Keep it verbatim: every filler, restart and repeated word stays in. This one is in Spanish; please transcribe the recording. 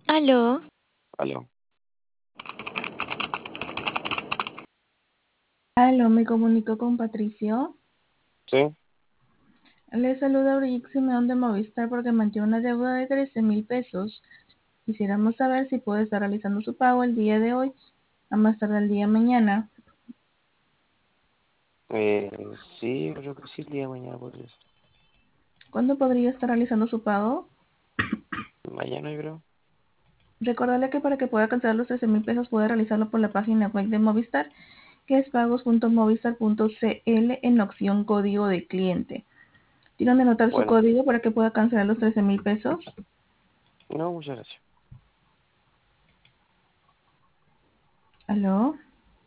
Aló, Aló. Aló, me comunico con Patricio. Sí, Le saluda Brigitte Simeón de Movistar porque mantiene una deuda de trece mil pesos. Quisiéramos saber si puede estar realizando su pago el día de hoy, a más tardar el día de mañana. eh, sí, yo creo que sí, el día de mañana podría ser. ¿Cuándo podría estar realizando su pago? Mañana, yo creo. Recordarle que para que pueda cancelar los trece mil pesos puede realizarlo por la página web de Movistar, que es pagos punto movistar punto c l en la opción código de cliente. ¿Tiene donde anotar su Bueno, código para que pueda cancelar los trece mil pesos? no, muchas gracias. ¿Aló?